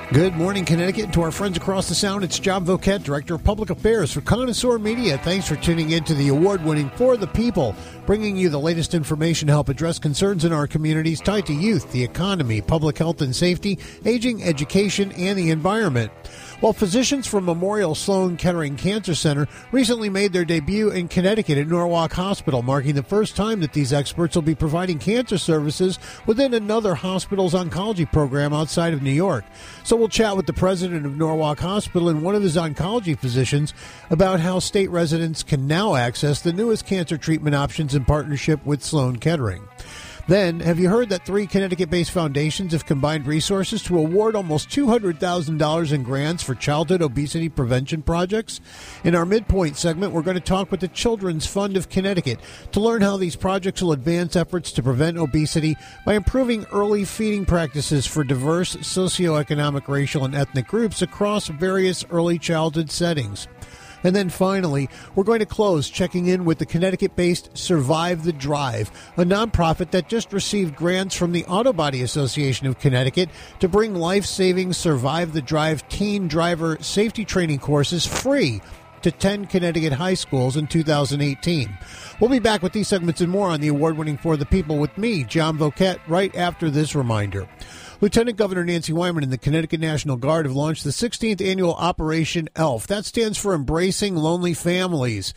Good morning, Connecticut. To our friends across the Sound, it's John Voket, Director of Public Affairs for Connoisseur Media. Thanks for tuning in to the award-winning For the People, bringing you the latest information to help address concerns in our communities tied to youth, the economy, public health and safety, aging, education, and the environment. Well, physicians from Memorial Sloan Kettering Cancer Center recently made their debut in Connecticut at Norwalk Hospital, marking the first time that these experts will be providing cancer services within another hospital's oncology program outside of New York. So we'll chat with the president of Norwalk Hospital and one of his oncology physicians about how state residents can now access the newest cancer treatment options in partnership with Sloan Kettering. Then, have you heard that 3 Connecticut-based foundations have combined resources to award almost $200,000 in grants for childhood obesity prevention projects? In our midpoint segment, we're going to talk with the Children's Fund of Connecticut to learn how these projects will advance efforts to prevent obesity by improving early feeding practices for diverse socioeconomic, racial, and ethnic groups across various early childhood settings. And then finally, we're going to close checking in with the Connecticut-based Survive the Drive, a nonprofit that just received grants from the Auto Body Association of Connecticut to bring life-saving Survive the Drive teen driver safety training courses free to 10 Connecticut high schools in 2018. We'll be back with these segments and more on the award-winning For the People with me, John Voket, right after this reminder. Lieutenant Governor Nancy Wyman and the Connecticut National Guard have launched the 16th annual Operation ELF. That stands for Embracing Lonely Families.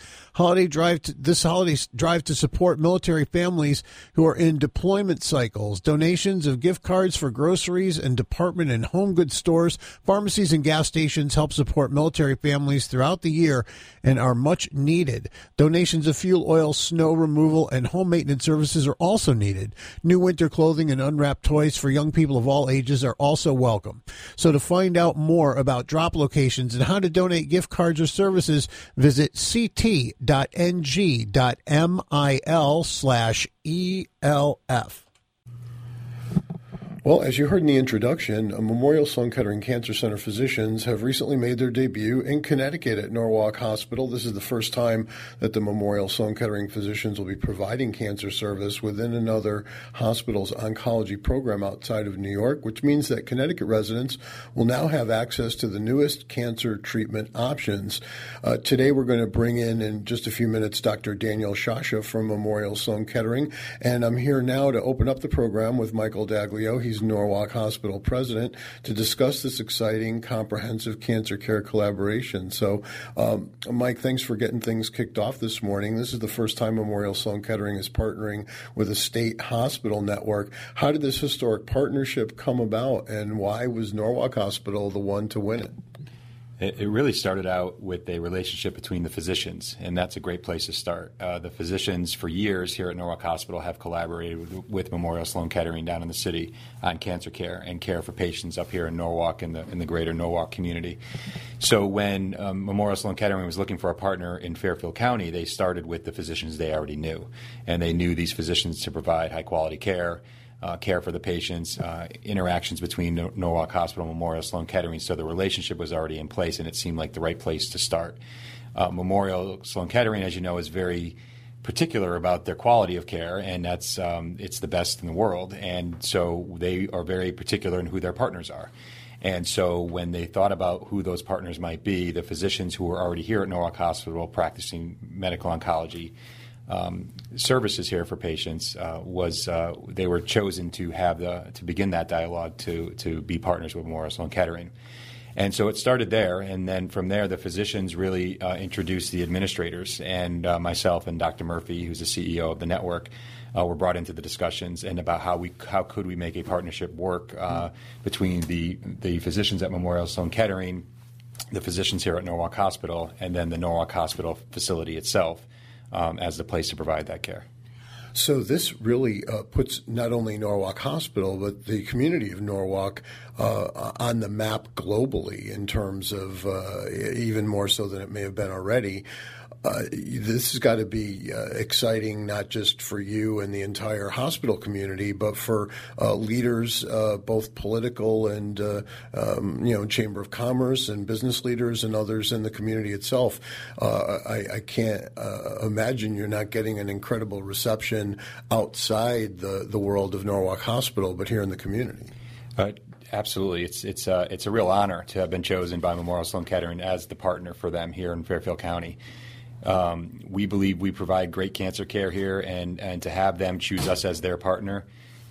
This holiday drive to support military families who are in deployment cycles. Donations of gift cards for groceries and department and home goods stores, pharmacies, and gas stations help support military families throughout the year and are much needed. Donations of fuel, oil, snow removal, and home maintenance services are also needed. New winter clothing and unwrapped toys for young people of all ages are also welcome. So to find out more about drop locations and how to donate gift cards or services, visit ct.ng.mil/ELF. Well, as you heard in the introduction, Memorial Sloan Kettering Cancer Center physicians have recently made their debut in Connecticut at Norwalk Hospital. This is the first time that the Memorial Sloan Kettering physicians will be providing cancer service within another hospital's oncology program outside of New York, which means that Connecticut residents will now have access to the newest cancer treatment options. Today, we're going to bring in just a few minutes, Dr. Daniel Shasha from Memorial Sloan Kettering, and I'm here now to open up the program with Michael Daglio. He's Norwalk Hospital president, to discuss this exciting comprehensive cancer care collaboration. So, Mike, thanks for getting things kicked off this morning. This is the first time Memorial Sloan Kettering is partnering with a state hospital network. How did this historic partnership come about, and why was Norwalk Hospital the one to win it? It really started out with a relationship between the physicians, and that's a great place to start. The physicians for years here at Norwalk Hospital have collaborated with Memorial Sloan Kettering down in the city on cancer care and care for patients up here in Norwalk in the greater Norwalk community. So when Memorial Sloan Kettering was looking for a partner in Fairfield County, they started with the physicians they already knew, and they knew these physicians to provide high-quality care, care for the patients, interactions between Norwalk Hospital and Memorial Sloan Kettering. So the relationship was already in place, and it seemed like the right place to start. Memorial Sloan Kettering, as you know, is very particular about their quality of care, and that's it's the best in the world. And so they are very particular in who their partners are. And so when they thought about who those partners might be, the physicians who were already here at Norwalk Hospital practicing medical oncology services here for patients they were chosen to begin that dialogue to be partners with Memorial Sloan Kettering. And so it started there, and then from there the physicians really introduced the administrators, and myself and Dr. Murphy, who's the CEO of the network, were brought into the discussions and about how could we make a partnership work between the physicians at Memorial Sloan Kettering, the physicians here at Norwalk Hospital, and then the Norwalk Hospital facility itself as the place to provide that care. So this really puts not only Norwalk Hospital, but the community of Norwalk on the map globally in terms of even more so than it may have been already. This has got to be exciting, not just for you and the entire hospital community, but for leaders, both political and, Chamber of Commerce and business leaders and others in the community itself. I can't imagine you're not getting an incredible reception outside the world of Norwalk Hospital, but here in the community. Absolutely. It's a real honor to have been chosen by Memorial Sloan Kettering as the partner for them here in Fairfield County. We believe we provide great cancer care here, and to have them choose us as their partner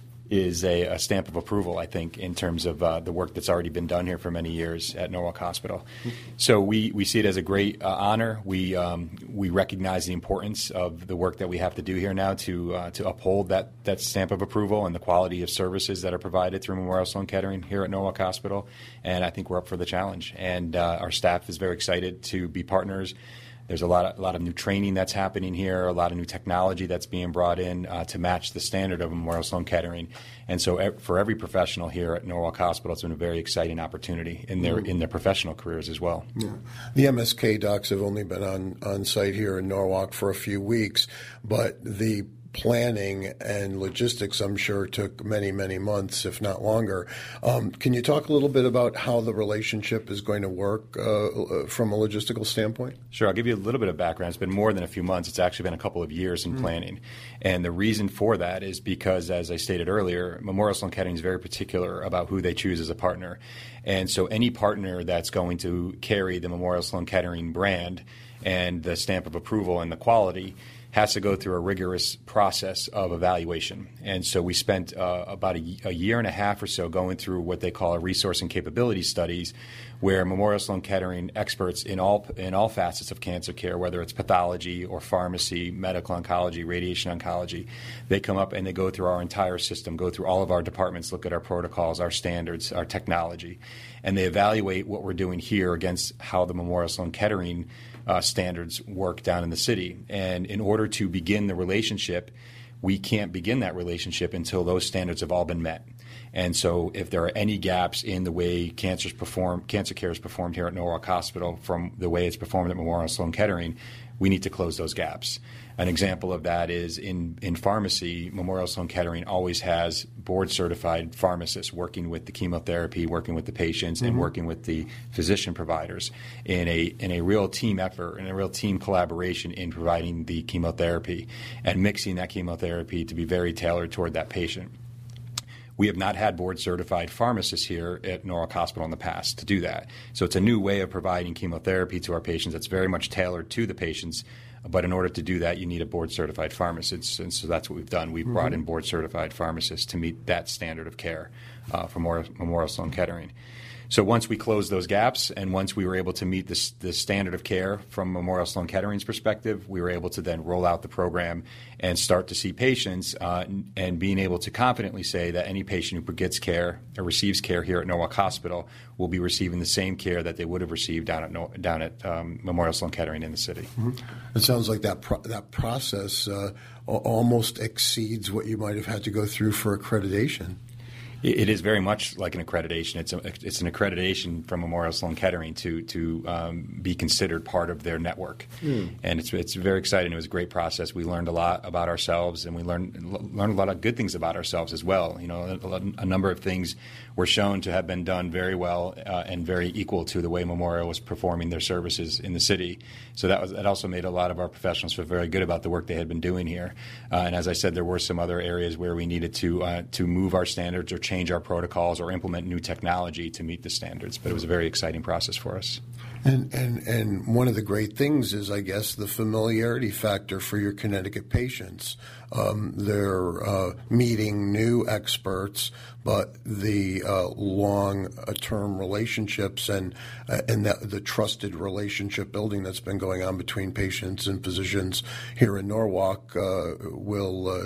is a stamp of approval, I think, in terms of the work that's already been done here for many years at Norwalk Hospital. So we see it as a great honor. We recognize the importance of the work that we have to do here now to uphold that stamp of approval and the quality of services that are provided through Memorial Sloan Kettering here at Norwalk Hospital. And I think we're up for the challenge. And our staff is very excited to be partners. There's a lot of new training that's happening here, a lot of new technology that's being brought in to match the standard of Memorial Sloan Kettering. And so for every professional here at Norwalk Hospital, it's been a very exciting opportunity in their professional careers as well. Yeah. The MSK docs have only been on site here in Norwalk for a few weeks, but the planning and logistics, I'm sure, took many, many months, if not longer. Can you talk a little bit about how the relationship is going to work from a logistical standpoint? Sure. I'll give you a little bit of background. It's been more than a few months. It's actually been a couple of years in planning. And the reason for that is because, as I stated earlier, Memorial Sloan Kettering is very particular about who they choose as a partner. And so any partner that's going to carry the Memorial Sloan Kettering brand and the stamp of approval and the quality has to go through a rigorous process of evaluation. And so we spent about a year and a half or so going through what they call a resource and capability studies, where Memorial Sloan Kettering experts in all facets of cancer care, whether it's pathology or pharmacy, medical oncology, radiation oncology, they come up and they go through our entire system, go through all of our departments, look at our protocols, our standards, our technology, and they evaluate what we're doing here against how the Memorial Sloan Kettering standards work down in the city. And in order to begin the relationship, we can't begin that relationship until those standards have all been met. And so if there are any gaps in the way cancer care is performed here at Norwalk Hospital from the way it's performed at Memorial Sloan Kettering, we need to close those gaps. An example of that is in pharmacy, Memorial Sloan Kettering always has board-certified pharmacists working with the chemotherapy, working with the patients, and working with the physician providers in a real team effort and a real team collaboration in providing the chemotherapy and mixing that chemotherapy to be very tailored toward that patient. We have not had board-certified pharmacists here at Norwalk Hospital in the past to do that. So it's a new way of providing chemotherapy to our patients that's very much tailored to the patients. But in order to do that, you need a board-certified pharmacist. And so that's what we've done. We've brought in board-certified pharmacists to meet that standard of care for Memorial Sloan Kettering. So once we closed those gaps and once we were able to meet the standard of care from Memorial Sloan Kettering's perspective, we were able to then roll out the program and start to see patients and being able to confidently say that any patient who gets care or receives care here at Norwalk Hospital will be receiving the same care that they would have received down at Memorial Sloan Kettering in the city. It sounds like that process almost exceeds what you might have had to go through for accreditation. It is very much like an accreditation. It's an accreditation from Memorial Sloan Kettering to be considered part of their network, and it's very exciting. It was a great process. We learned a lot about ourselves, and we learned a lot of good things about ourselves as well. You know, a number of things were shown to have been done very well and very equal to the way Memorial was performing their services in the city. So that also made a lot of our professionals feel very good about the work they had been doing here. And as I said, there were some other areas where we needed to move our standards or change our protocols or implement new technology to meet the standards. But it was a very exciting process for us. And one of the great things is, I guess, the familiarity factor for your Connecticut patients. They're meeting new experts, but the long-term relationships and the trusted relationship building that's been going on between patients and physicians here in Norwalk will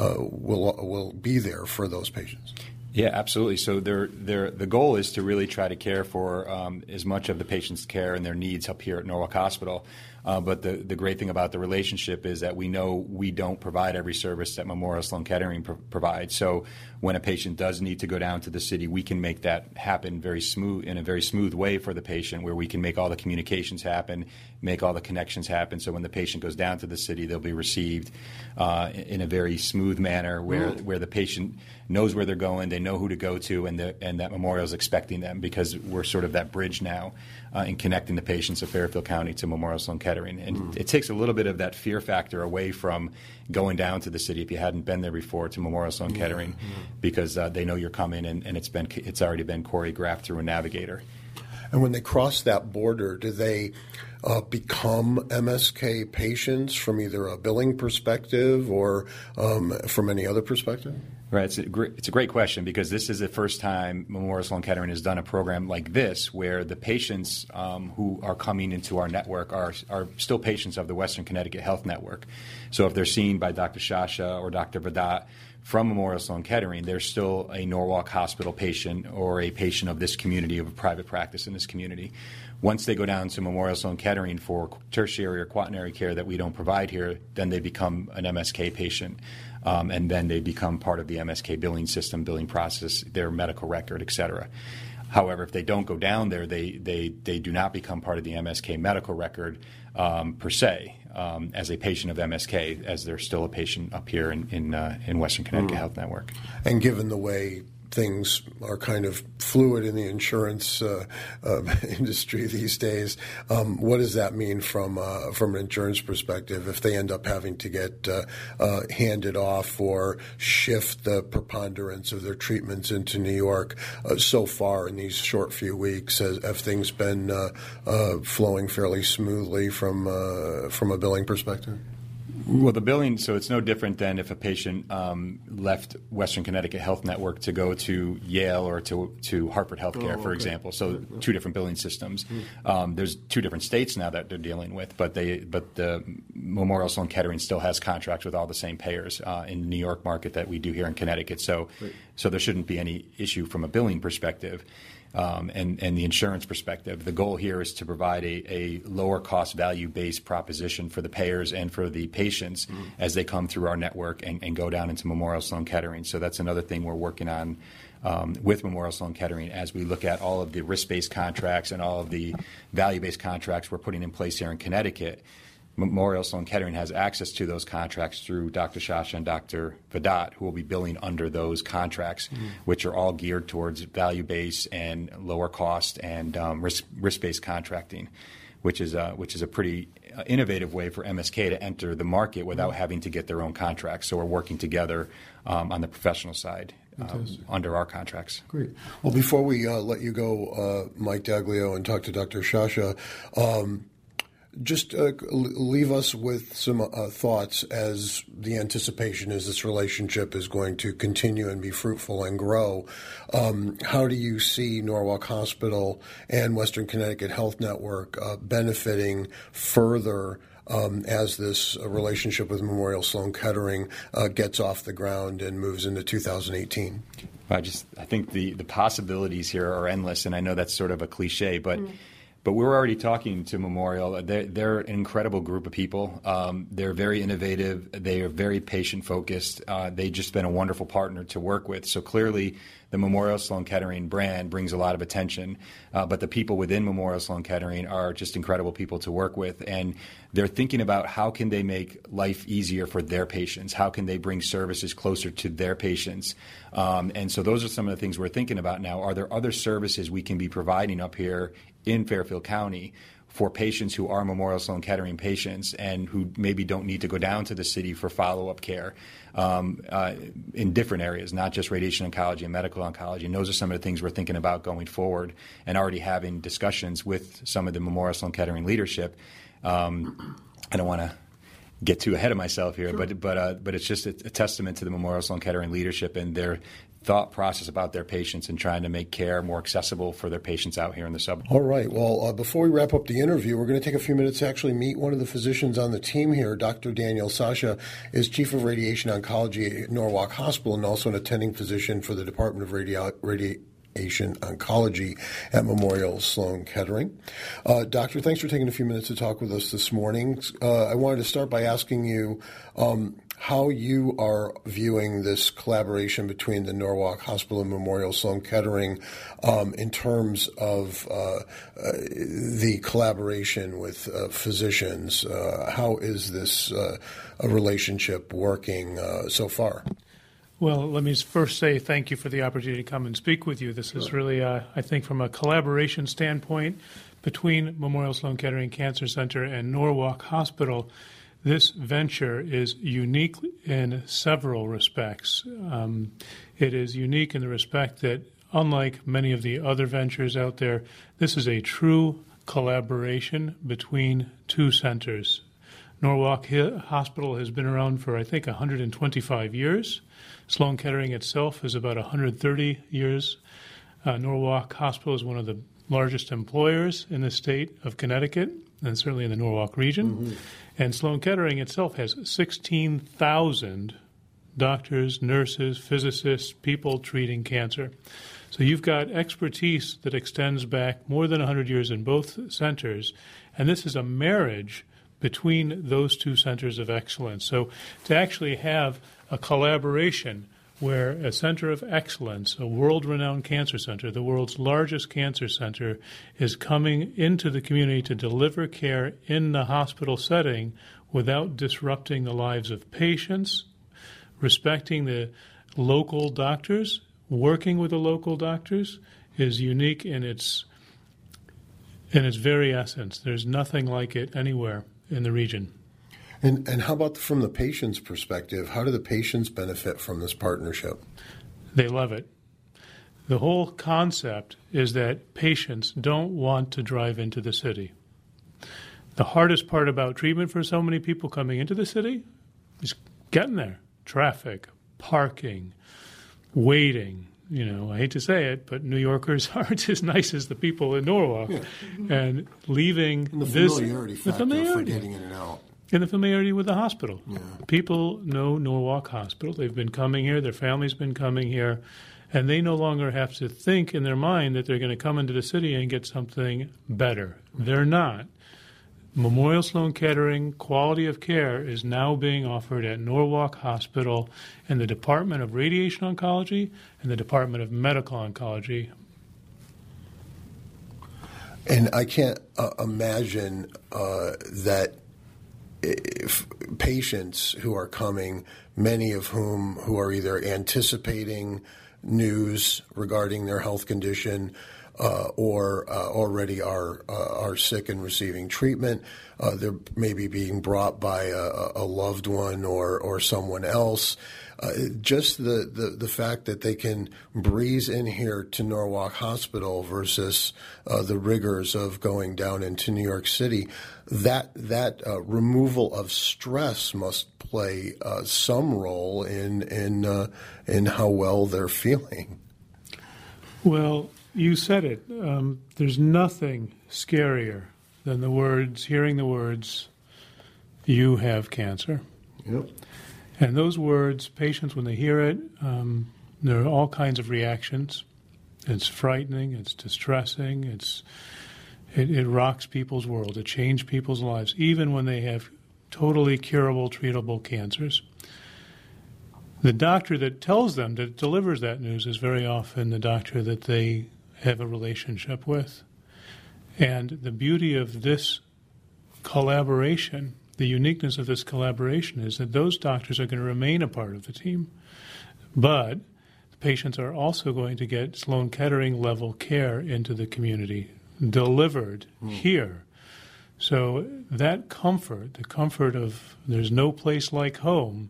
be there for those patients. Yeah, absolutely. So the goal is to really try to care for as much of the patient's care and their needs up here at Norwalk Hospital. But the great thing about the relationship is that we know we don't provide every service that Memorial Sloan Kettering provides. So when a patient does need to go down to the city, we can make that happen in a very smooth way for the patient, where we can make all the communications happen, make all the connections happen. So when the patient goes down to the city, they'll be received in a very smooth manner where the patient knows where they're going, they know who to go to, and that Memorial is expecting them, because we're sort of that bridge now in connecting the patients of Fairfield County to Memorial Sloan Kettering. Kettering. And it takes a little bit of that fear factor away from going down to the city if you hadn't been there before to Memorial Sloan Kettering, because they know you're coming, and it's already been choreographed through a navigator. And when they cross that border, do they become MSK patients from either a billing perspective or from any other perspective? Right. It's a great question, because this is the first time Memorial Sloan Kettering has done a program like this, where the patients who are coming into our network are still patients of the Western Connecticut Health Network. So if they're seen by Dr. Shasha or Dr. Vadat from Memorial Sloan Kettering, they're still a Norwalk Hospital patient or a patient of this community, of a private practice in this community. Once they go down to Memorial Sloan Kettering for tertiary or quaternary care that we don't provide here, then they become an MSK patient. And then they become part of the MSK billing system, billing process, their medical record, et cetera. However, if they don't go down there, they do not become part of the MSK medical record per se as a patient of MSK, as they're still a patient up here in Western Connecticut Health Network. And given the way things are kind of fluid in the insurance industry these days, what does that mean from an insurance perspective if they end up having to get handed off or shift the preponderance of their treatments into New York so far in these short few weeks? Have things been flowing fairly smoothly from a billing perspective? Well, the billing, so it's no different than if a patient left Western Connecticut Health Network to go to Yale or to Hartford Healthcare, for example. So two different billing systems. There's two different states now that they're dealing with, but the Memorial Sloan Kettering still has contracts with all the same payers in the New York market that we do here in Connecticut. So there shouldn't be any issue from a billing perspective. And the insurance perspective. The goal here is to provide a lower cost value-based proposition for the payers and for the patients as they come through our network and go down into Memorial Sloan Kettering. So that's another thing we're working on with Memorial Sloan Kettering as we look at all of the risk-based contracts and all of the value-based contracts we're putting in place here in Connecticut. Memorial Sloan Kettering has access to those contracts through Dr. Shasha and Dr. Vadat, who will be billing under those contracts, which are all geared towards value-based and lower cost and risk-based contracting, which is a pretty innovative way for MSK to enter the market without having to get their own contracts. So we're working together on the professional side under our contracts. Great. Well, before we let you go, Mike Daglio, and talk to Dr. Shasha, just leave us with some thoughts as the anticipation is this relationship is going to continue and be fruitful and grow. How do you see Norwalk Hospital and Western Connecticut Health Network benefiting further as this relationship with Memorial Sloan Kettering gets off the ground and moves into 2018? I think the possibilities here are endless, and I know that's sort of a cliche, but we're already talking to Memorial. They're an incredible group of people. They're very innovative. They are very patient-focused. They've just been a wonderful partner to work with. So clearly, the Memorial Sloan Kettering brand brings a lot of attention. But the people within Memorial Sloan Kettering are just incredible people to work with. And they're thinking about how can they make life easier for their patients? How can they bring services closer to their patients? And so those are some of the things we're thinking about now. Are there other services we can be providing up here in Fairfield County for patients who are Memorial Sloan Kettering patients and who maybe don't need to go down to the city for follow-up care in different areas, not just radiation oncology and medical oncology. And those are some of the things we're thinking about going forward and already having discussions with some of the Memorial Sloan Kettering leadership. I don't want to get too ahead of myself here, but it's just a testament to the Memorial Sloan Kettering leadership and their thought process about their patients and trying to make care more accessible for their patients out here in the suburbs. All right. Well, before we wrap up the interview, we're going to take a few minutes to actually meet one of the physicians on the team here. Dr. Daniel Sasha is Chief of Radiation Oncology at Norwalk Hospital and also an attending physician for the Department of Radiation Oncology at Memorial Sloan Kettering. Doctor, thanks for taking a few minutes to talk with us this morning. I wanted to start by asking you how you are viewing this collaboration between the Norwalk Hospital and Memorial Sloan Kettering in terms of the collaboration with physicians. How is this a relationship working so far? Well, let me first say thank you for the opportunity to come and speak with you. This is really, I think, from a collaboration standpoint, between Memorial Sloan Kettering Cancer Center and Norwalk Hospital, this venture is unique in several respects. It is unique in the respect that, unlike many of the other ventures out there, this is a true collaboration between two centers. Norwalk Hospital has been around for, I think, 125 years. Sloan Kettering itself is about 130 years. Norwalk Hospital is one of the largest employers in the state of Connecticut, and certainly in the Norwalk region. Mm-hmm. And Sloan Kettering itself has 16,000 doctors, nurses, physicists, people treating cancer. So you've got expertise that extends back more than 100 years in both centers, and this is a marriage between those two centers of excellence. So to actually have a collaboration where a center of excellence, a world-renowned cancer center, the world's largest cancer center, is coming into the community to deliver care in the hospital setting without disrupting the lives of patients, respecting the local doctors, working with the local doctors, is unique in its very essence. There's nothing like it anywhere in the region. And how about from the patient's perspective? How do the patients benefit from this partnership? They love it. The whole concept is that patients don't want to drive into the city. The hardest part about treatment for so many people coming into the city is getting there. Traffic, parking, waiting. You know, I hate to say it, but New Yorkers aren't as nice as the people in Norwalk. Yeah. And leaving and the familiarity factor for getting in and out. And the familiarity with the hospital. Yeah. People know Norwalk Hospital. They've been coming here. Their family's been coming here. And they no longer have to think in their mind that they're going to come into the city and get something better. They're not. Memorial Sloan Kettering quality of care is now being offered at Norwalk Hospital in the Department of Radiation Oncology and the Department of Medical Oncology. And I can't imagine that if patients who are coming, many of whom who are either anticipating news regarding their health condition or already are sick and receiving treatment, they're maybe being brought by a loved one or someone else. Just the fact that they can breeze in here to Norwalk Hospital versus the rigors of going down into New York City, that removal of stress must play some role in how well they're feeling. Well, you said it. There's nothing scarier than hearing the words, "You have cancer." Yep. And those words, patients, when they hear it, there are all kinds of reactions. It's frightening. It's distressing. It rocks people's world. It changes people's lives, even when they have totally curable, treatable cancers. The doctor that tells them, that delivers that news, is very often the doctor that they have a relationship with. And the beauty of this collaboration, the uniqueness of this collaboration, is that those doctors are going to remain a part of the team. But the patients are also going to get Sloan Kettering level care into the community, delivered here. So that comfort, the comfort of there's no place like home,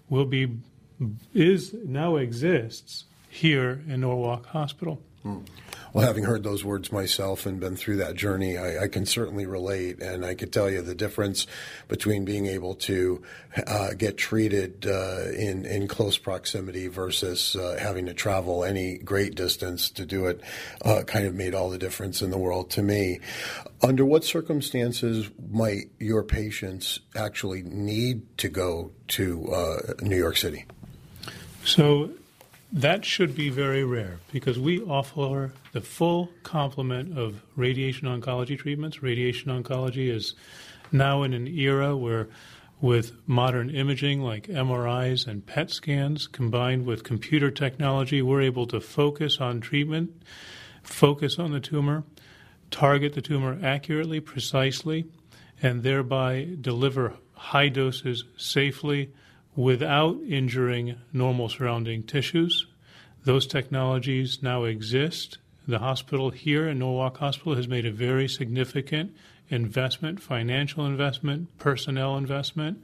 now exists here in Norwalk Hospital. Well, having heard those words myself and been through that journey, I can certainly relate, and I could tell you the difference between being able to get treated in close proximity versus having to travel any great distance to do it kind of made all the difference in the world to me. Under what circumstances might your patients actually need to go to New York City? So that should be very rare because we offer the full complement of radiation oncology treatments. Radiation oncology is now in an era where, with modern imaging like MRIs and PET scans combined with computer technology, we're able to focus on treatment, focus on the tumor, target the tumor accurately, precisely, and thereby deliver high doses safely without injuring normal surrounding tissues. Those technologies now exist. the hospital here in Norwalk Hospital has made a very significant investment, financial investment, personnel investment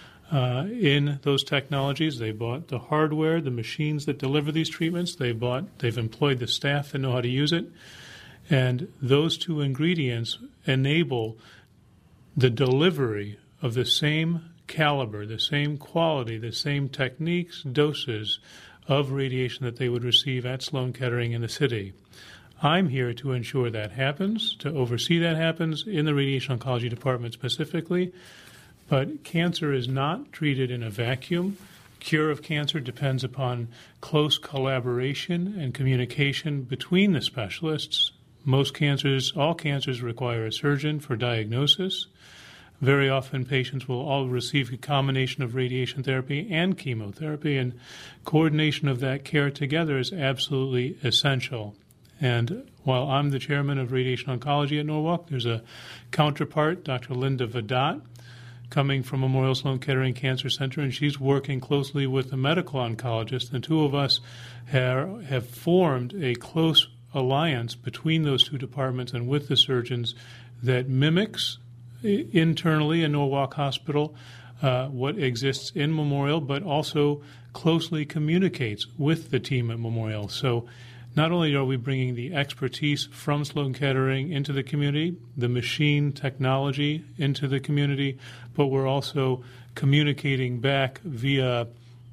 in those technologies. They bought the hardware, the machines that deliver these treatments. They've employed the staff that know how to use it. And those two ingredients enable the delivery of the same caliber, the same quality, the same techniques, doses of radiation that they would receive at Sloan Kettering in the city. I'm here to ensure that happens, to oversee that happens in the radiation oncology department specifically. But cancer is not treated in a vacuum. Cure of cancer depends upon close collaboration and communication between the specialists. All cancers require a surgeon for diagnosis. Very often patients will all receive a combination of radiation therapy and chemotherapy, and coordination of that care together is absolutely essential. And while I'm the chairman of radiation oncology at Norwalk, there's a counterpart, Dr. Linda Vedat, coming from Memorial Sloan Kettering Cancer Center, and she's working closely with the medical oncologist. The two of us have formed a close alliance between those two departments and with the surgeons that mimics internally in Norwalk Hospital what exists in Memorial, but also closely communicates with the team at Memorial. So not only are we bringing the expertise from Sloan Kettering into the community, the machine technology into the community, but we're also communicating back via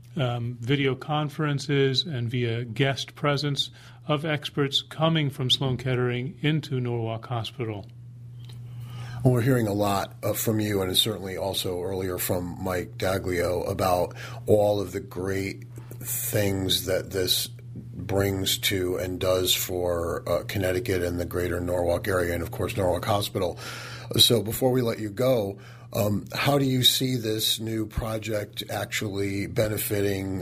video conferences and via guest presence of experts coming from Sloan Kettering into Norwalk Hospital. Well, we're hearing a lot from you, and certainly also earlier from Mike Daglio, about all of the great things that this brings to and does for Connecticut and the greater Norwalk area, and of course Norwalk Hospital. So before we let you go, how do you see this new project actually benefiting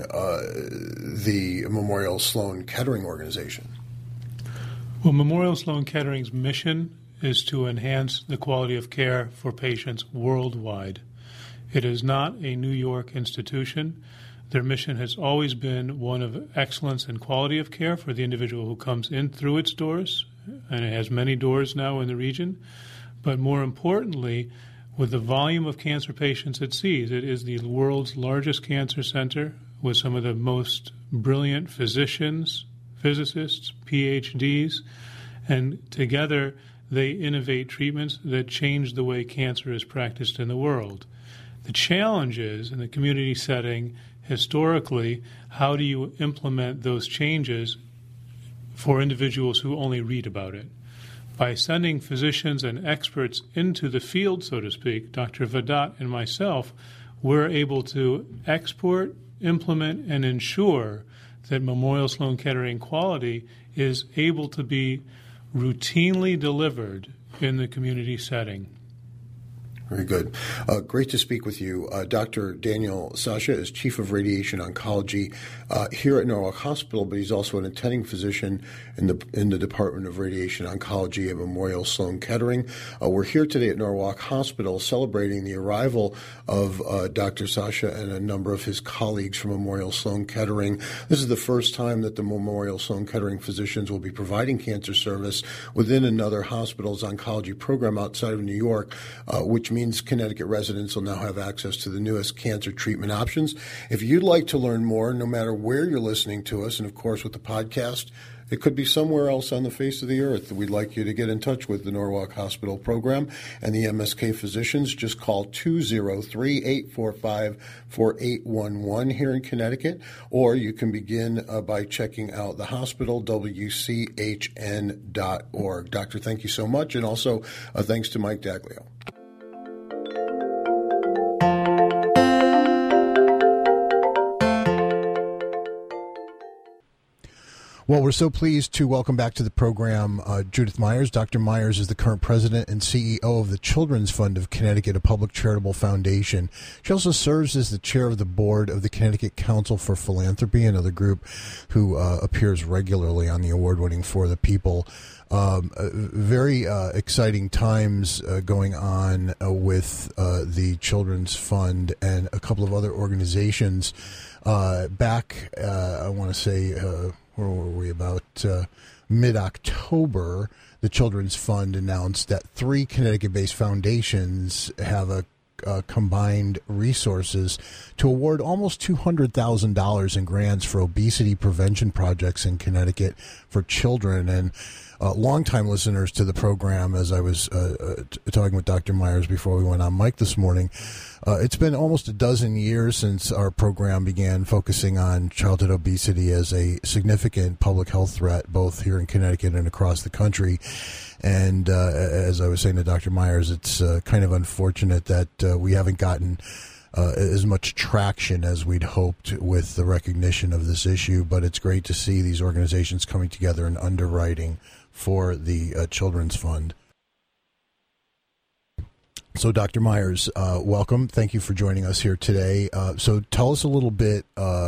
the Memorial Sloan Kettering organization? Well, Memorial Sloan Kettering's mission is to enhance the quality of care for patients worldwide. It is not a New York institution. Their mission has always been one of excellence and quality of care for the individual who comes in through its doors, and it has many doors now in the region. But more importantly, with the volume of cancer patients it sees, it is the world's largest cancer center with some of the most brilliant physicians, physicists, PhDs, and together they innovate treatments that change the way cancer is practiced in the world. The challenge is, in the community setting, historically, how do you implement those changes for individuals who only read about it? By sending physicians and experts into the field, so to speak, Dr. Vedat and myself, we're able to export, implement, and ensure that Memorial Sloan Kettering quality is able to be routinely delivered in the community setting. Very good. Great to speak with you. Dr. Daniel Sasha is Chief of Radiation Oncology here at Norwalk Hospital, but he's also an attending physician in the Department of Radiation Oncology at Memorial Sloan Kettering. We're here today at Norwalk Hospital celebrating the arrival of Dr. Sasha and a number of his colleagues from Memorial Sloan Kettering. This is the first time that the Memorial Sloan Kettering physicians will be providing cancer service within another hospital's oncology program outside of New York, which means Connecticut residents will now have access to the newest cancer treatment options. If you'd like to learn more, no matter where you're listening to us, and of course with the podcast, it could be somewhere else on the face of the earth. We'd like you to get in touch with the Norwalk Hospital program and the MSK physicians. Just call 203-845-4811 here in Connecticut, or you can begin by checking out the hospital, wchn.org. Doctor, thank you so much, and also thanks to Mike Daglio. Well, we're so pleased to welcome back to the program Judith Myers. Dr. Myers is the current president and CEO of the Children's Fund of Connecticut, a public charitable foundation. She also serves as the chair of the board of the Connecticut Council for Philanthropy, another group who appears regularly on the award-winning For the People. Very exciting times going on with the Children's Fund and a couple of other organizations. Back, I want to say, where were we, about mid-October, the Children's Fund announced that 3 Connecticut-based foundations have a combined resources to award almost $200,000 in grants for obesity prevention projects in Connecticut for children. And longtime listeners to the program, as I was talking with Dr. Myers before we went on mic this morning, it's been almost a dozen years since our program began focusing on childhood obesity as a significant public health threat, both here in Connecticut and across the country. And as I was saying to Dr. Myers, it's kind of unfortunate that we haven't gotten as much traction as we'd hoped with the recognition of this issue, but it's great to see these organizations coming together and underwriting for the Children's Fund. So, Dr. Myers, welcome. Thank you for joining us here today. So tell us a little bit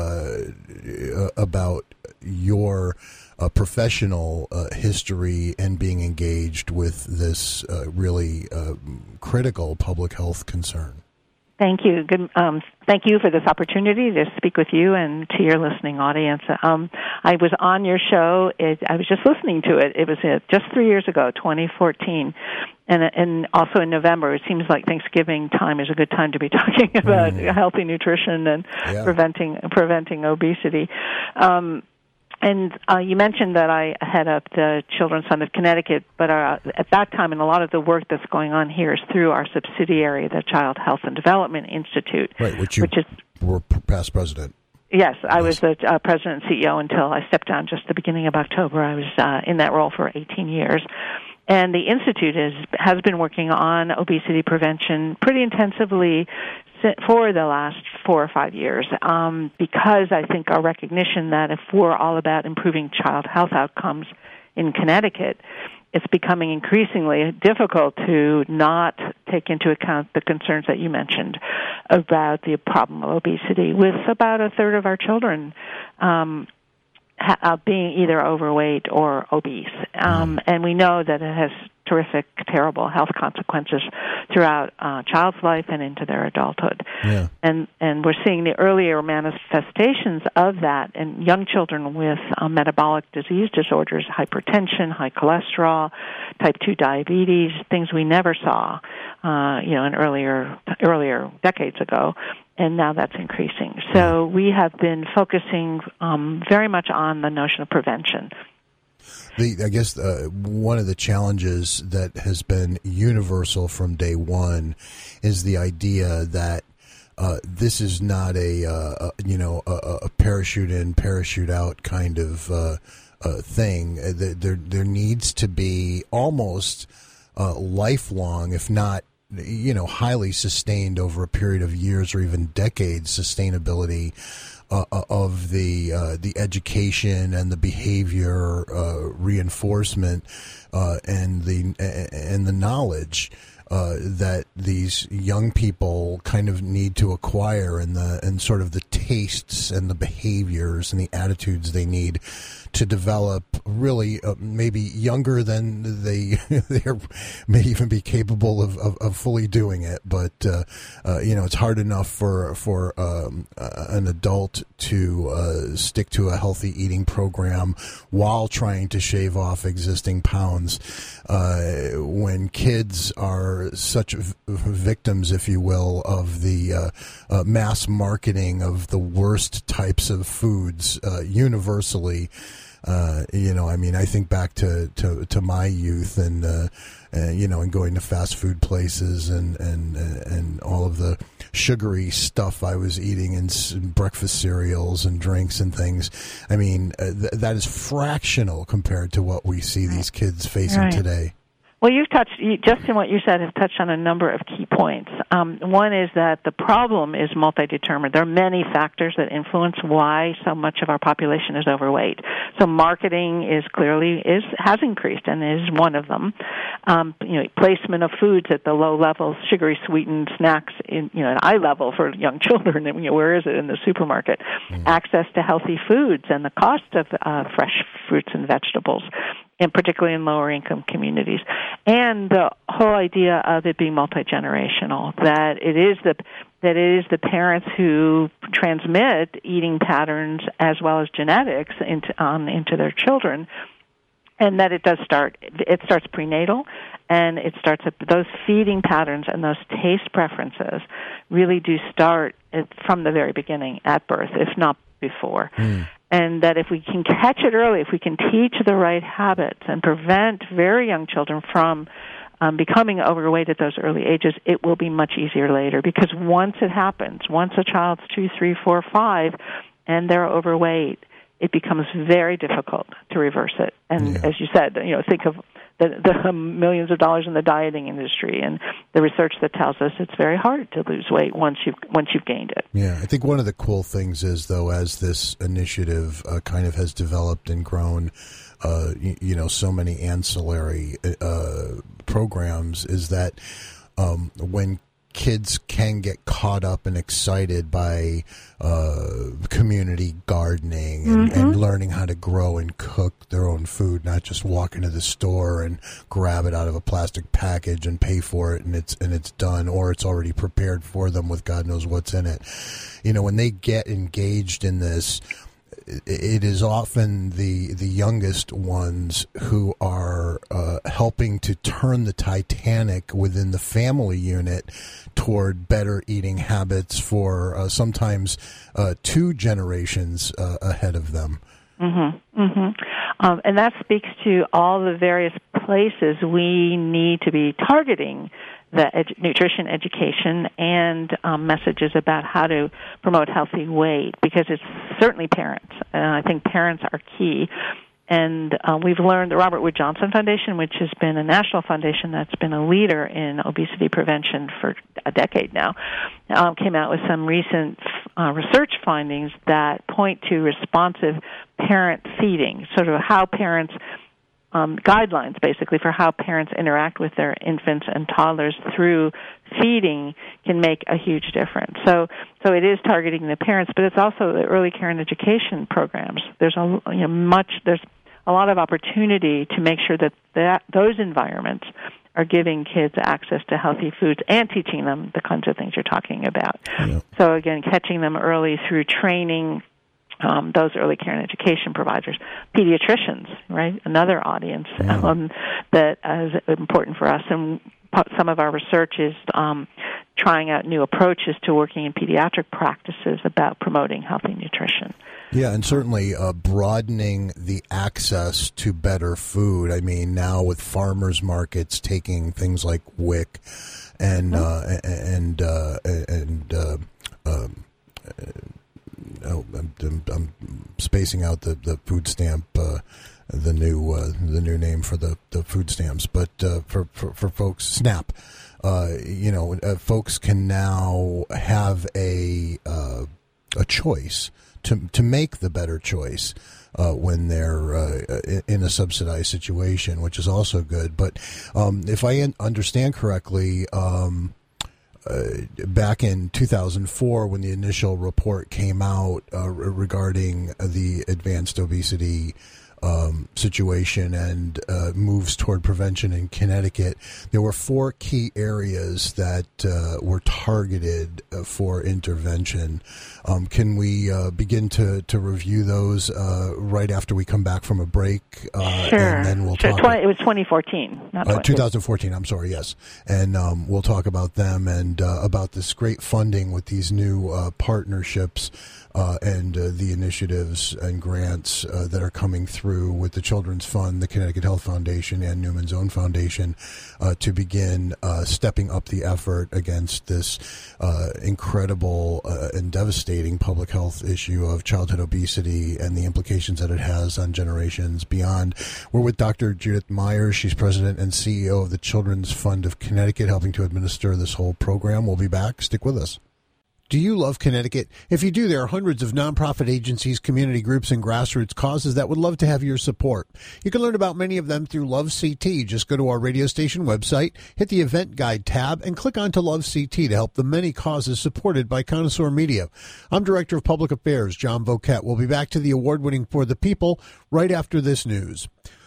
about your professional history and being engaged with this really critical public health concern. Thank you. Thank you for this opportunity to speak with you and to your listening audience. I was on your show. I was just listening to it. It was just 3 years ago, 2014, and also in November. It seems like Thanksgiving time is a good time to be talking about healthy nutrition and preventing obesity. And you mentioned that I head up the Children's Fund of Connecticut, but at that time, and a lot of the work that's going on here is through our subsidiary, the Child Health and Development Institute. Right, which you were past president. Yes, I was the president and CEO until I stepped down just the beginning of October. I was in that role for 18 years. And the Institute has been working on obesity prevention pretty intensively for the last 4 or 5 years, because I think our recognition that if we're all about improving child health outcomes in Connecticut, it's becoming increasingly difficult to not take into account the concerns that you mentioned about the problem of obesity, with about a third of our children being either overweight or obese. And we know that it has terrific, terrible health consequences throughout a child's life and into their adulthood. Yeah. And we're seeing the earlier manifestations of that in young children with metabolic disease disorders, hypertension, high cholesterol, type 2 diabetes, things we never saw, in earlier decades ago. And now that's increasing. So we have been focusing very much on the notion of prevention. I guess one of the challenges that has been universal from day one is the idea that this is not a parachute in, parachute out kind of thing. There needs to be almost lifelong, if not highly sustained over a period of years or even decades, sustainability of the education and the behavior reinforcement and the knowledge that these young people kind of need to acquire, and sort of the tastes and the behaviors and the attitudes they need to develop really maybe younger than they may even be capable of fully doing it. But it's hard enough for an adult to stick to a healthy eating program while trying to shave off existing pounds. When kids are such victims, if you will, of the mass marketing of the worst types of foods universally. I think back to my youth and going to fast food places and all of the sugary stuff I was eating and breakfast cereals and drinks and things. I mean, that is fractional compared to what we see these kids facing today. Well, just in what you said, have touched on a number of key points. One is that the problem is multi-determined. There are many factors that influence why so much of our population is overweight. So marketing has increased and is one of them. Placement of foods at the low level, sugary sweetened snacks at eye level for young children. Where is it in the supermarket? Access to healthy foods and the cost of fresh fruits and vegetables, and particularly in lower income communities. And the whole idea of it being multi-generational, that it is that it is the parents who transmit eating patterns as well as genetics into their children, and that it starts prenatal, and it starts at those feeding patterns and those taste preferences really do start from the very beginning at birth, if not before. And that if we can catch it early, if we can teach the right habits and prevent very young children from becoming overweight at those early ages, it will be much easier later. Because once it happens, once a child's 2, 3, 4, 5, and they're overweight, it becomes very difficult to reverse it. And as you said, think of the millions of dollars in the dieting industry and the research that tells us it's very hard to lose weight once you've gained it. Yeah, I think one of the cool things is, though, as this initiative kind of has developed and grown, so many ancillary programs, is that when kids can get caught up and excited by community gardening and learning how to grow and cook their own food, not just walk into the store and grab it out of a plastic package and pay for it and it's done, or it's already prepared for them with God knows what's in it. When they get engaged in this, it is often the youngest ones who are helping to turn the Titanic within the family unit toward better eating habits for sometimes 2 generations ahead of them. And that speaks to all the various places we need to be targeting the nutrition education and messages about how to promote healthy weight, because it's certainly parents. I think parents are key. And we've learned the Robert Wood Johnson Foundation, which has been a national foundation that's been a leader in obesity prevention for a decade now, came out with some recent research findings that point to responsive parent feeding, sort of how parents guidelines, basically, for how parents interact with their infants and toddlers through feeding can make a huge difference. So it is targeting the parents, but it's also the early care and education programs. There's a lot of opportunity to make sure that those environments are giving kids access to healthy foods and teaching them the kinds of things you're talking about. Yeah. So again, catching them early through training. Those early care and education providers, pediatricians, right? Another audience that is important for us. And some of our research is trying out new approaches to working in pediatric practices about promoting healthy nutrition. Yeah, and certainly broadening the access to better food. I mean, now with farmers markets taking things like WIC and I'm spacing out the food stamp, the new name for the food stamps, but for folks, SNAP. Folks can now have a choice to make the better choice when they're in a subsidized situation, which is also good. But if I understand correctly, back in 2004, when the initial report came out regarding the advanced obesity situation and moves toward prevention in Connecticut, there were 4 key areas that were targeted for intervention. Can we begin to review those right after we come back from a break? Sure. And then we'll talk. It was 2014, not 2014. I'm sorry. Yes, and we'll talk about them and about this great funding with these new partnerships and the initiatives and grants that are coming through with the Children's Fund, the Connecticut Health Foundation, and Newman's Own Foundation to begin stepping up the effort against this incredible and devastating public health issue of childhood obesity and the implications that it has on generations beyond. We're with Dr. Judith Myers. She's president and CEO of the Children's Fund of Connecticut, helping to administer this whole program. We'll be back. Stick with us. Do you love Connecticut? If you do, there are hundreds of nonprofit agencies, community groups, and grassroots causes that would love to have your support. You can learn about many of them through Love CT. Just go to our radio station website, hit the event guide tab, and click on to Love CT to help the many causes supported by Connoisseur Media. I'm Director of Public Affairs, John Voket. We'll be back to the award-winning For the People right after this news.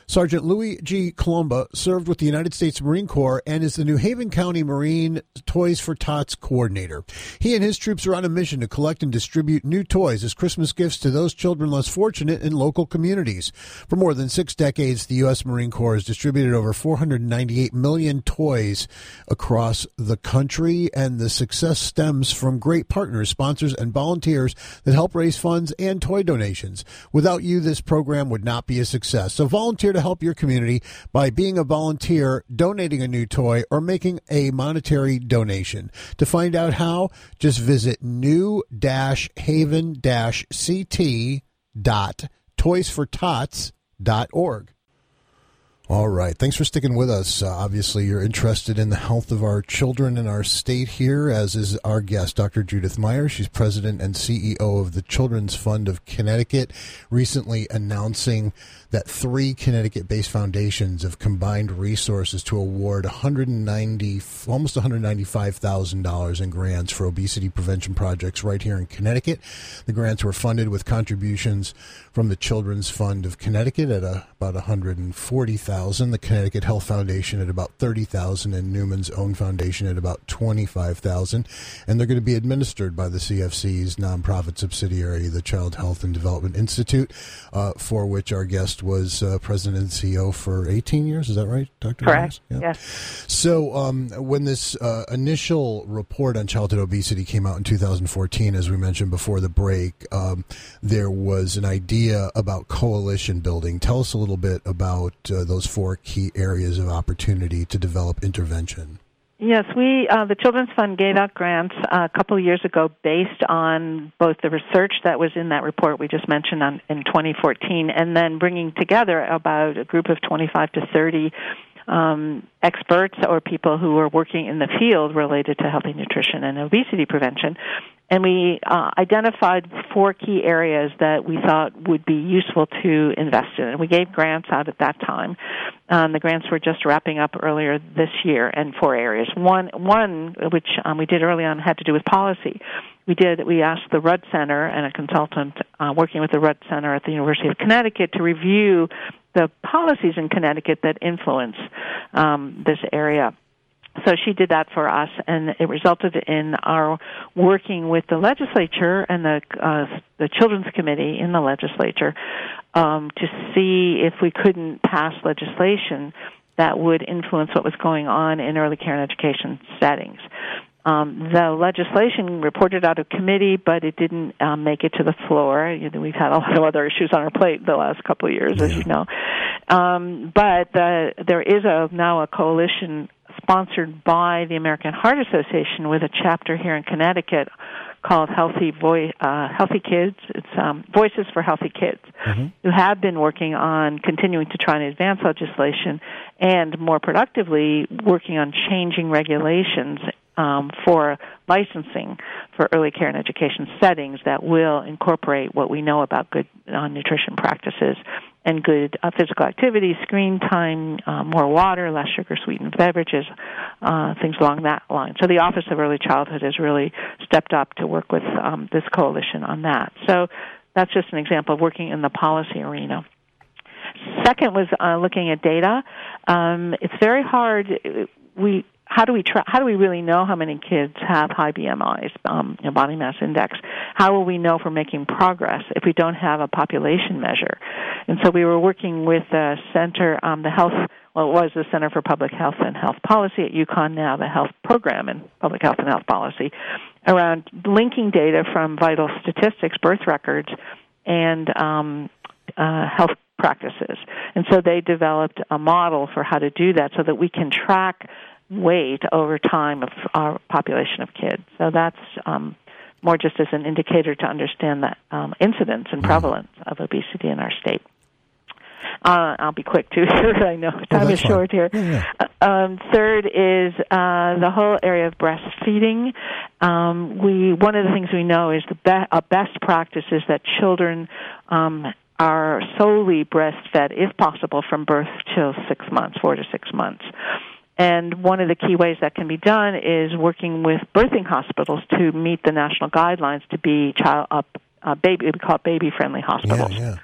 Sergeant Louis G. Colomba served with the United States Marine Corps and is the New Haven County Marine Toys for Tots coordinator. He and his troops are on a mission to collect and distribute new toys as Christmas gifts to those children less fortunate in local communities. For more than 6 decades, the U.S. Marine Corps has distributed over 498 million toys across the country, and the success stems from great partners, sponsors, and volunteers that help raise funds and toy donations. Without you, this program would not be a success. So volunteer to help your community by being a volunteer, donating a new toy, or making a monetary donation. To find out how, just visit new-haven-ct.toysfortots.org. All right. Thanks for sticking with us. Obviously, you're interested in the health of our children in our state here, as is our guest, Dr. Judith Meyer. She's president and CEO of the Children's Fund of Connecticut, recently announcing that 3 Connecticut-based foundations have combined resources to award almost $195,000 in grants for obesity prevention projects right here in Connecticut. The grants were funded with contributions from the Children's Fund of Connecticut at about $140,000. The Connecticut Health Foundation at about $30,000, and Newman's Own Foundation at about $25,000. And they're going to be administered by the CFC's nonprofit subsidiary, the Child Health and Development Institute, for which our guest was president and CEO for 18 years. Is that right, Dr. Correct. Yeah. Yes. So when this initial report on childhood obesity came out in 2014, as we mentioned before the break, there was an idea about coalition building. Tell us a little bit about those 4 key areas of opportunity to develop intervention. Yes, the Children's Fund gave out grants a couple of years ago based on both the research that was in that report we just mentioned in 2014, and then bringing together about a group of 25 to 30 experts or people who are working in the field related to healthy nutrition and obesity prevention. And we identified 4 key areas that we thought would be useful to invest in. And we gave grants out at that time. The grants were just wrapping up earlier this year in 4 areas. One which we did early on, had to do with policy. We asked the Rudd Center and a consultant working with the Rudd Center at the University of Connecticut to review the policies in Connecticut that influence this area. So she did that for us, and it resulted in our working with the legislature and the Children's Committee in the legislature to see if we couldn't pass legislation that would influence what was going on in early care and education settings. The legislation reported out of committee, but it didn't make it to the floor. We've had a lot of other issues on our plate the last couple of years, as you know. But there is now a coalition sponsored by the American Heart Association with a chapter here in Connecticut called Healthy Kids. It's Voices for Healthy Kids, who have been working on continuing to try and advance legislation and, more productively, working on changing regulations for licensing for early care and education settings that will incorporate what we know about good nutrition practices and good physical activity, screen time, more water, less sugar-sweetened beverages, things along that line. So the Office of Early Childhood has really stepped up to work with this coalition on that. So that's just an example of working in the policy arena. Second was looking at data. It's very hard. How do we really know how many kids have high BMIs, body mass index? How will we know if we're making progress if we don't have a population measure? And so we were working with the center, it was the Center for Public Health and Health Policy at UConn, now the Health Program in Public Health and Health Policy, around linking data from vital statistics, birth records, and health practices. And so they developed a model for how to do that so that we can track weight over time of our population of kids. So that's more just as an indicator to understand the incidence and prevalence of obesity in our state. I'll be quick, too. I know time is short here. Yeah. Third is the whole area of breastfeeding. One of the things we know is a best practice is that children are solely breastfed, if possible, from birth till 6 months, 4 to 6 months. And one of the key ways that can be done is working with birthing hospitals to meet the national guidelines to be we call it baby-friendly hospitals. Yeah.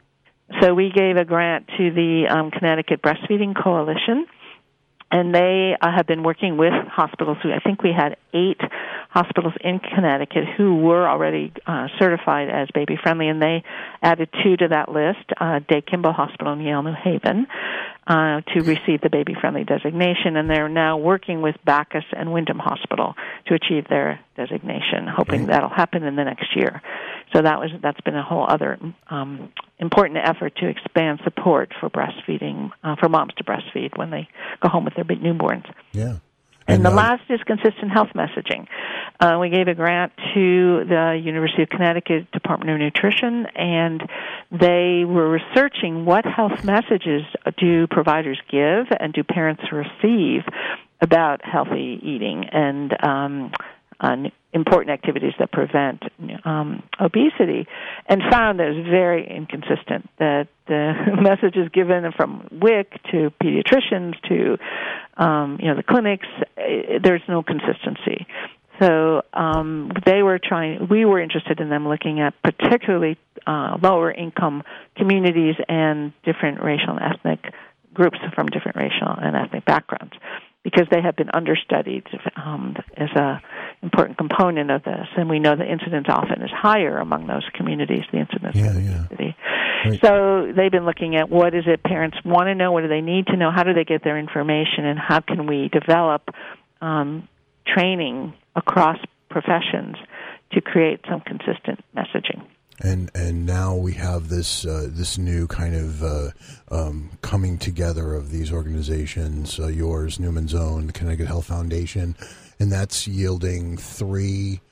So we gave a grant to the Connecticut Breastfeeding Coalition, and they have been working with hospitals. I think we had 8 hospitals in Connecticut who were already certified as baby-friendly, and they added 2 to that list, Day Kimball Hospital in Yale, New Haven, to receive the baby-friendly designation, and they're now working with Bacchus and Wyndham Hospital to achieve their designation, hoping that'll happen in the next year. So that's been a whole other important effort to expand support for breastfeeding, for moms to breastfeed when they go home with their big newborns. Yeah. And the last is consistent health messaging. We gave a grant to the University of Connecticut Department of Nutrition, and they were researching what health messages do providers give and do parents receive about healthy eating and important activities that prevent obesity, and found that it was very inconsistent, that the messages given from WIC to pediatricians to the clinics, there's no consistency. So we were interested in them looking at particularly lower income communities and different racial and ethnic groups from different racial and ethnic backgrounds, because they have been understudied as a important component of this, and we know the incidence often is higher among those communities, the incidence of obesity. Right. So they've been looking at what is it parents want to know, what do they need to know, how do they get their information, and how can we develop training across professions to create some consistent messaging. And now we have this new kind of coming together of these organizations, yours, Newman's Own, the Connecticut Health Foundation, and that's yielding 3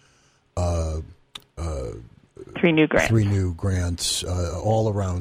new grants. 3 new grants, all around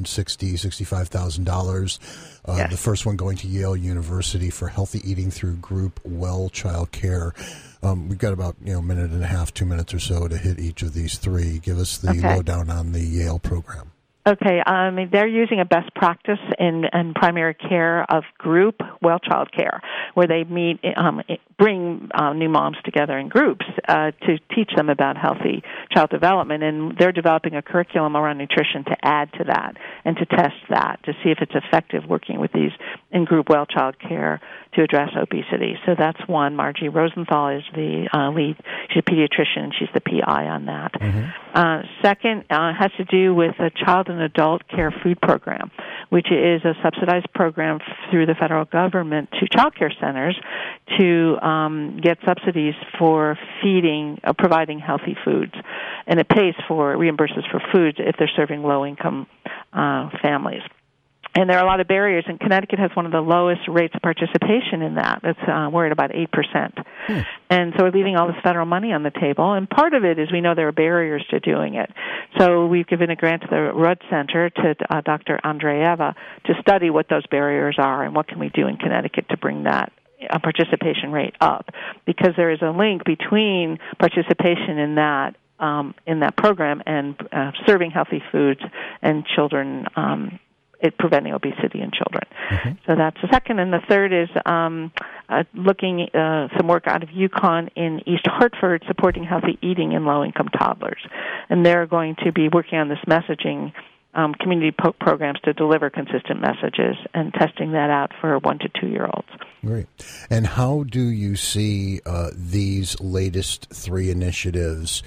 $65,000. Yes. The first one going to Yale University for healthy eating through group well child care. We've got about a minute and a half, 2 minutes or so to hit each of these 3. Give us the lowdown on the Yale program. Okay, they're using a best practice in primary care of group well child care, where they meet, bring new moms together in groups to teach them about healthy child development, and they're developing a curriculum around nutrition to add to that and to test that to see if it's effective working with these in group well child care to address obesity. So that's one. Margie Rosenthal is the lead. She's a pediatrician, and she's the PI on that. Mm-hmm. Second has to do with a child and adult care food program, which is a subsidized program through the federal government to child care centers to get subsidies for providing healthy foods. And it reimburses for food if they're serving low-income families. And there are a lot of barriers, and Connecticut has one of the lowest rates of participation in that. We're at about 8%. And so we're leaving all this federal money on the table, and part of it is we know there are barriers to doing it. So we've given a grant to the Rudd Center to Dr. Andreeva to study what those barriers are and what can we do in Connecticut to bring that participation rate up, because there is a link between participation in that program and serving healthy foods and children, preventing obesity in children. Mm-hmm. So that's the second. And the third is looking some work out of UConn in East Hartford supporting healthy eating in low-income toddlers. And they're going to be working on this messaging community programs to deliver consistent messages and testing that out for 1 to 2 year olds. Great. And how do you see these latest 3 initiatives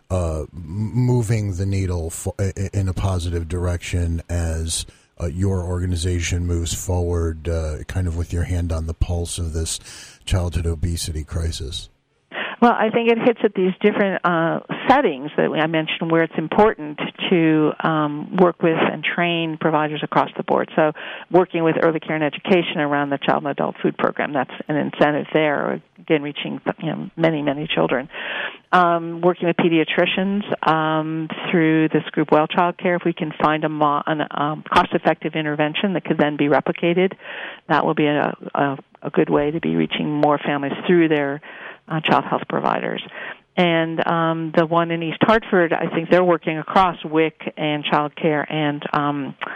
moving the needle in a positive direction as your organization moves forward, kind of with your hand on the pulse of this childhood obesity crisis? Well, I think it hits at these different settings that I mentioned where it's important to work with and train providers across the board. So working with early care and education around the child and adult food program, that's an incentive there, again, reaching many, many children. Working with pediatricians through this group well child care, if we can find a cost-effective intervention that could then be replicated, that will be a good way to be reaching more families through their child health providers. And the one in East Hartford, I think they're working across WIC and child care and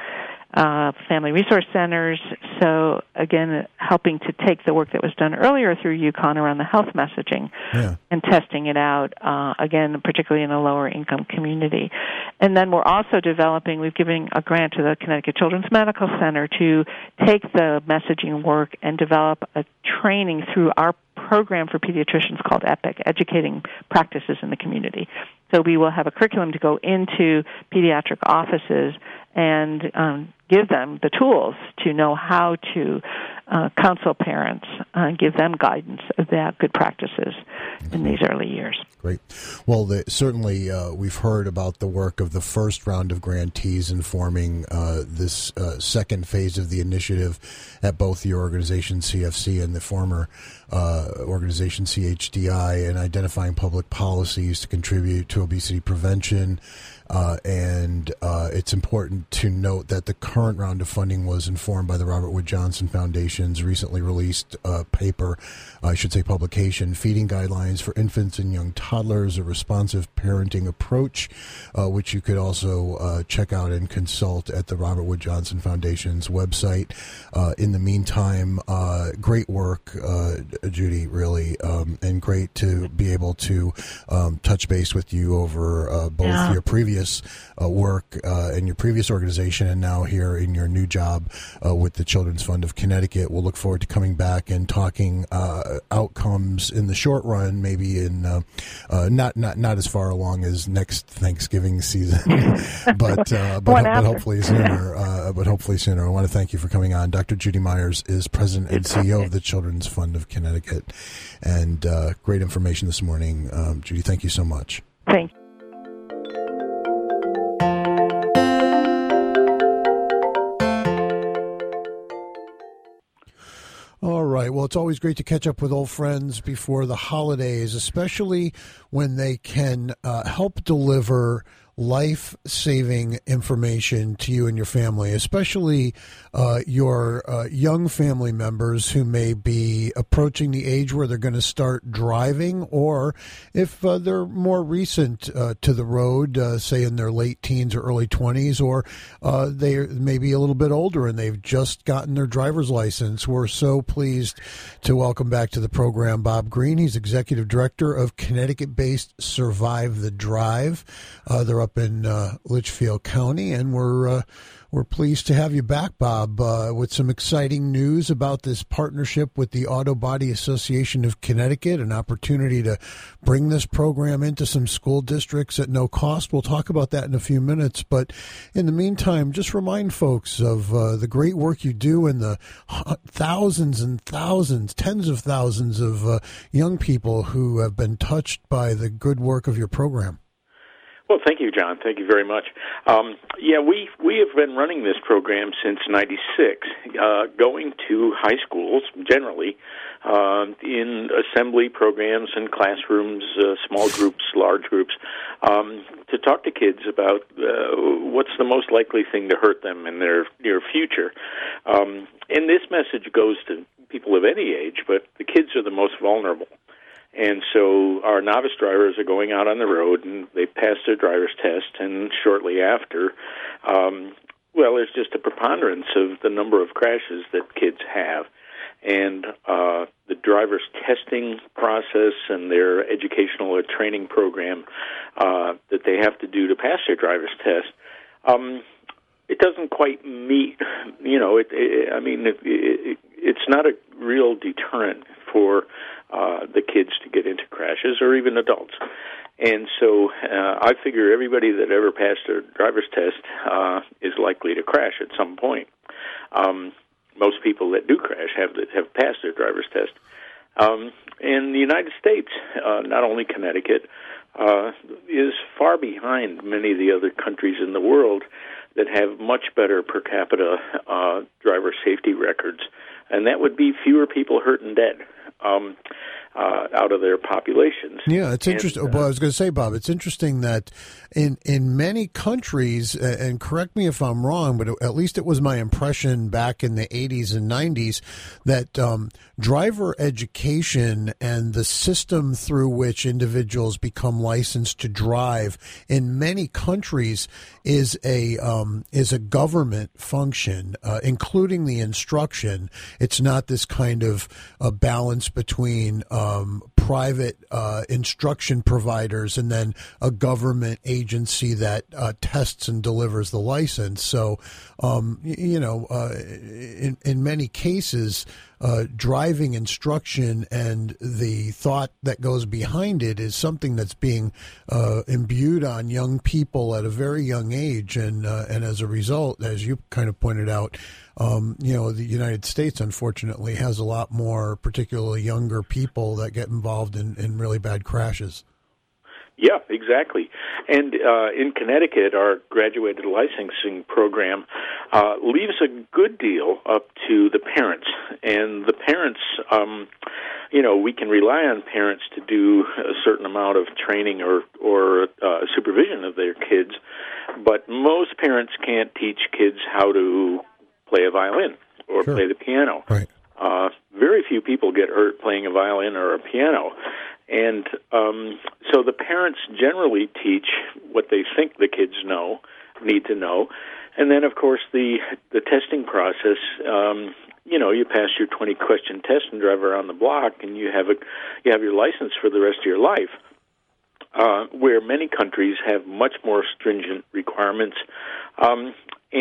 family resource centers. So, again, helping to take the work that was done earlier through UConn around the health messaging and testing it out, again, particularly in a lower-income community. And then we're also developing, we've given a grant to the Connecticut Children's Medical Center to take the messaging work and develop a training through our program for pediatricians called EPIC, Educating Practices in the Community. So we will have a curriculum to go into pediatric offices and give them the tools to know how to counsel parents, give them guidance about good practices in these early years. Great. Well, certainly we've heard about the work of the first round of grantees informing this second phase of the initiative at both your organization, CFC, and the former organization, CHDI, and identifying public policies to contribute to obesity prevention. And it's important to note that the current round of funding was informed by the Robert Wood Johnson Foundation's recently released paper, I should say publication, Feeding Guidelines for Infants and Young Toddlers, a Responsive Parenting Approach, which you could also check out and consult at the Robert Wood Johnson Foundation's website. In the meantime, great work, Judy, really, and great to be able to touch base with you over both your previous work in your previous organization and now here in your new job with the Children's Fund of Connecticut. We'll look forward to coming back and talking outcomes in the short run, maybe in not as far along as next Thanksgiving season, but hopefully sooner. I want to thank you for coming on. Dr. Judy Myers is President and CEO of the Children's Fund of Connecticut, and great information this morning. Judy, thank you so much. Thank you. All right. Well, it's always great to catch up with old friends before the holidays, especially when they can help deliver life-saving information to you and your family, especially your young family members who may be approaching the age where they're going to start driving, or if they're more recent to the road, say in their late teens or early 20s, or they may be a little bit older and they've just gotten their driver's license. We're so pleased to welcome back to the program Bob Green. He's Executive Director of Connecticut-based Survive the Drive. They're up in Litchfield County, and we're pleased to have you back, Bob, with some exciting news about this partnership with the Auto Body Association of Connecticut, an opportunity to bring this program into some school districts at no cost. We'll talk about that in a few minutes, but in the meantime, just remind folks of the great work you do and the thousands and thousands, tens of thousands of young people who have been touched by the good work of your program. Well, thank you, John. Thank you very much. We have been running this program since '96, going to high schools generally in assembly programs and classrooms, small groups, large groups, to talk to kids about what's the most likely thing to hurt them in their near future. And this message goes to people of any age, but the kids are the most vulnerable. And so our novice drivers are going out on the road, and they pass their driver's test, and shortly after, there's just a preponderance of the number of crashes that kids have. And the driver's testing process and their educational or training program that they have to do to pass their driver's test, it doesn't quite meet, it's not a real deterrent for the kids to get into crashes, or even adults. And so I figure everybody that ever passed their driver's test is likely to crash at some point. Most people that do crash have passed their driver's test. In the United States, not only Connecticut, is far behind many of the other countries in the world that have much better per capita driver safety records, and that would be fewer people hurt and dead out of their populations. Yeah, it's interesting. I was going to say, Bob, it's interesting that in many countries, and correct me if I'm wrong, but at least it was my impression back in the 80s and 90s, that driver education and the system through which individuals become licensed to drive in many countries is a government function, including the instruction. It's not this kind of a balance between private instruction providers and then a government agency that tests and delivers the license. So, in many cases, driving instruction and the thought that goes behind it is something that's being imbued on young people at a very young age, and as a result, as you kind of pointed out, the United States unfortunately has a lot more, particularly younger people, that get involved in really bad crashes. Yeah, exactly. And in Connecticut, our graduated licensing program leaves a good deal up to the parents. And the parents, we can rely on parents to do a certain amount of training or supervision of their kids, but most parents can't teach kids how to play a violin or play the piano. Right. Very few people get hurt playing a violin or a piano. And so the parents generally teach what they think the kids need to know. And then, of course, the testing process, you pass your 20-question test and drive around the block, and you have your license for the rest of your life, where many countries have much more stringent requirements. And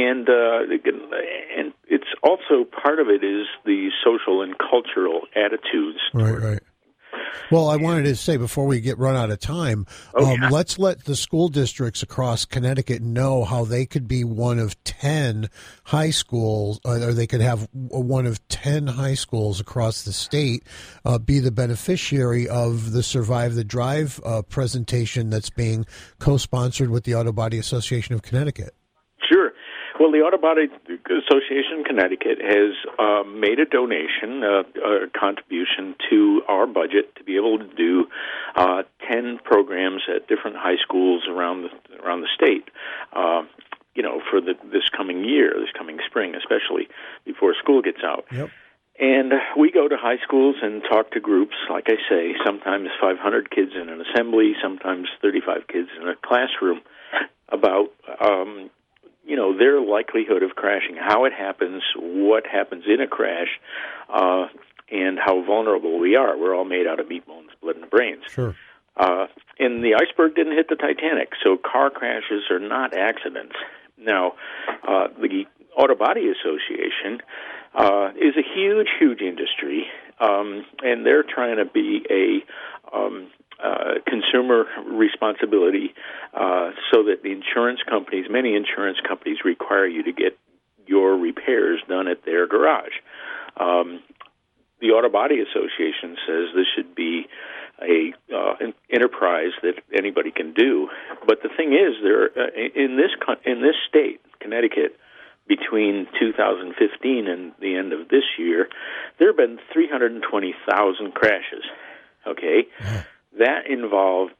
it's also, part of it is the social and cultural attitudes. Right. Well, I wanted to say before we run out of time, let's let the school districts across Connecticut know how they could be one of 10 high schools, or they could have one of 10 high schools across the state be the beneficiary of the Survive the Drive presentation that's being co-sponsored with the Auto Body Association of Connecticut. Sure. Well, the Auto Body Association of Connecticut has made a donation, a contribution to our budget to be able to do 10 programs at different high schools around the state. For this coming year, this coming spring, especially before school gets out. Yep. And we go to high schools and talk to groups, like I say, sometimes 500 kids in an assembly, sometimes 35 kids in a classroom, about their likelihood of crashing, how it happens, what happens in a crash, and how vulnerable we are. We're all made out of meat, bones, blood, and brains. Sure. And the iceberg didn't hit the Titanic, so car crashes are not accidents. Now, the Auto Body Association is a huge, huge industry, and they're trying to be a consumer responsibility so that the many insurance companies require you to get your repairs done at their garage. The Auto Body Association says this should be an enterprise that anybody can do. But the thing is, in this state, Connecticut, between 2015 and the end of this year, there have been 320,000 crashes. Okay? Yeah. That involved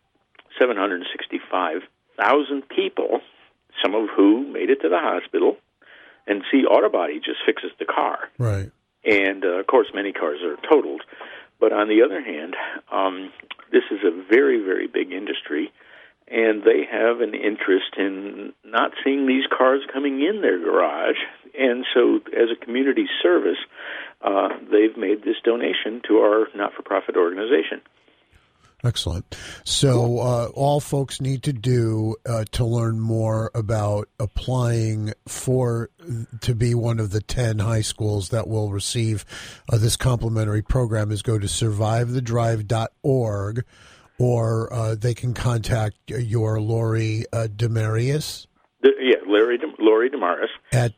765,000 people, some of who made it to the hospital, and Auto Body just fixes the car. Right. And, of course, many cars are totaled. But on the other hand, this is a very, very big industry, and they have an interest in not seeing these cars coming in their garage. And so as a community service, they've made this donation to our not-for-profit organization. Excellent. So all folks need to do to learn more about applying to be one of the 10 high schools that will receive this complimentary program is go to survivethedrive.org, or they can contact your Lori Demarius. Lori Demaris. At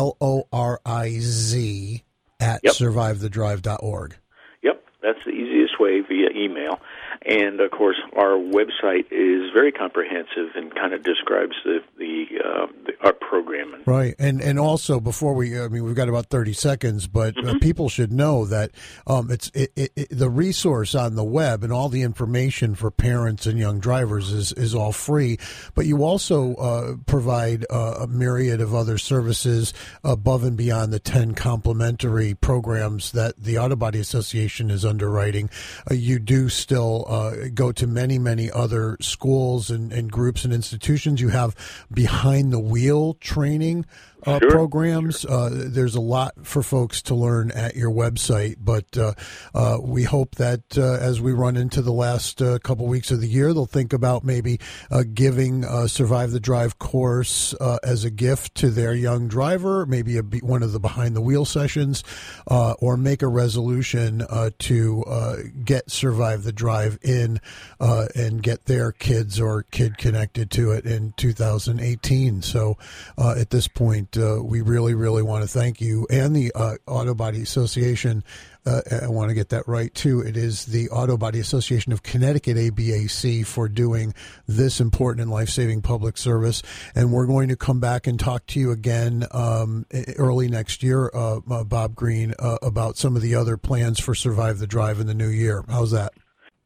LORIZ at survivethedrive.org. Yep, that's the easiest way via email. And, of course, our website is very comprehensive and kind of describes our program program. Right, and also before we've got about 30 seconds, but people should know that the resource on the web and all the information for parents and young drivers is all free, but you also provide a myriad of other services above and beyond the 10 complimentary programs that the Auto Body Association is underwriting. You do still go to many other schools and groups and institutions. You have behind the wheel training programs. There's a lot for folks to learn at your website, but we hope that as we run into the last couple weeks of the year, they'll think about maybe giving Survive the Drive course as a gift to their young driver, maybe one of the behind the wheel sessions, or make a resolution to get Survive the Drive in and get their kids or kid connected to it in 2018. So at this point, we really want to thank you and the Auto Body Association. I want to get that right, too. It is the Auto Body Association of Connecticut, ABAC, for doing this important and life-saving public service. And we're going to come back and talk to you again early next year, Bob Green, about some of the other plans for Survive the Drive in the new year. How's that?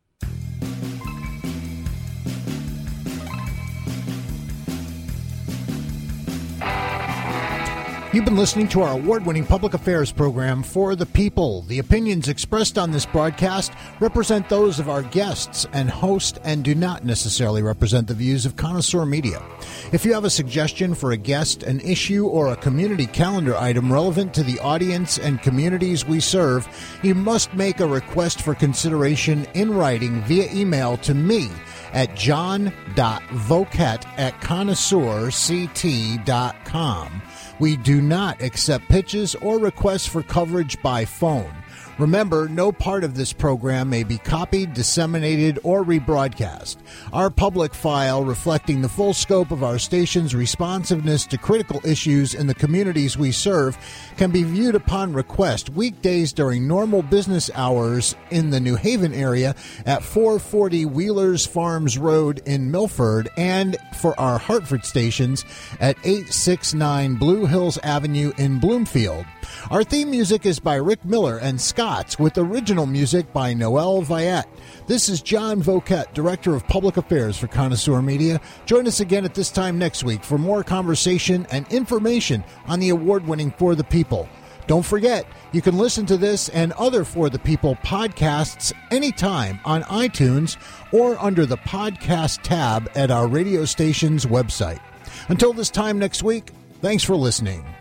You've been listening to our award-winning public affairs program, For the People. The opinions expressed on this broadcast represent those of our guests and host and do not necessarily represent the views of Connoisseur Media. If you have a suggestion for a guest, an issue, or a community calendar item relevant to the audience and communities we serve, you must make a request for consideration in writing via email to me at john.vocat@connoisseurct.com. We do not accept pitches or requests for coverage by phone. Remember, no part of this program may be copied, disseminated, or rebroadcast. Our public file, reflecting the full scope of our station's responsiveness to critical issues in the communities we serve, can be viewed upon request weekdays during normal business hours in the New Haven area at 440 Wheelers Farms Road in Milford, and for our Hartford stations at 869 Blue Hills Avenue in Bloomfield. Our theme music is by Rick Miller and Scott's, with original music by Noel Viette. This is John Vocat, Director of Public Affairs for Connoisseur Media. Join us again at this time next week for more conversation and information on the award-winning For the People. Don't forget, you can listen to this and other For the People podcasts anytime on iTunes or under the podcast tab at our radio station's website. Until this time next week, thanks for listening.